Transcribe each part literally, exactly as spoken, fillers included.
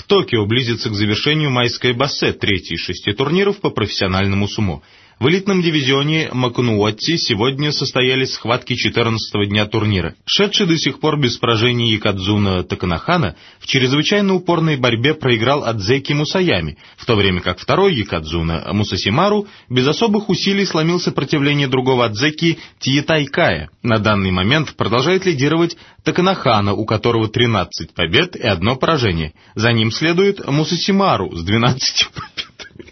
В Токио близится к завершению майское бассе, третий из шести турниров по профессиональному сумо. В элитном дивизионе Макунуотти сегодня состоялись схватки четырнадцатого дня турнира. Шедший до сих пор без поражений Якадзуна Таканахана в чрезвычайно упорной борьбе проиграл Адзеки Мусаями, в то время как второй Якадзуна Мусасимару без особых усилий сломил сопротивление другого Адзеки Тиетайкая. На данный момент продолжает лидировать Таканахана, у которого тринадцать побед и одно поражение. За ним следует Мусасимару с двенадцатью победами.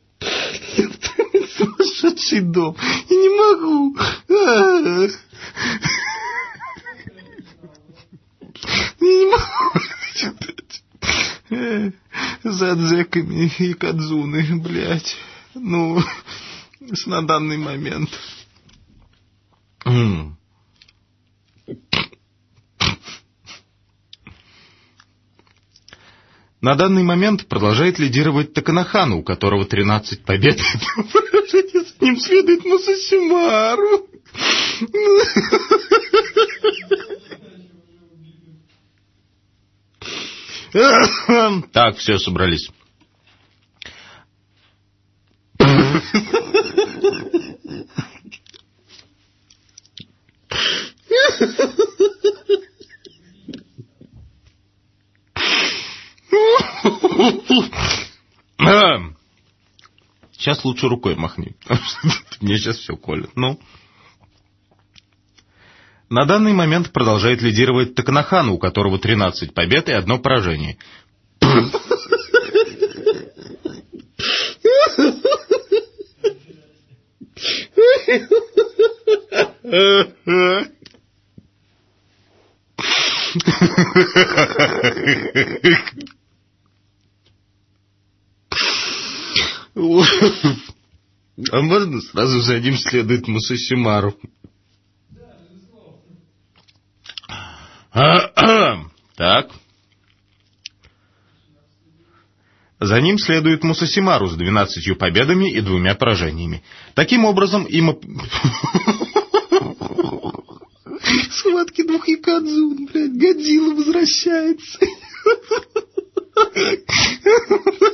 Сумасшедший дом. Я не могу. Я не могу. За Адзеками и Кадзуны, блядь. Ну, с на данный момент. На данный момент продолжает лидировать Таканахана, у которого тринадцать побед. С ним следует Мусасимару. Так, все, собрались. Сейчас лучше рукой махни, потому что мне сейчас все колет. Ну. На данный момент продолжает лидировать Таканахана, у которого тринадцать побед и одно поражение. А можно сразу за ним следует Мусасимару? Так. За ним следует Мусасимару с двенадцатью победами и двумя поражениями. Таким образом, им... Схватки двух Якадзун, блядь, Годзилла возвращается.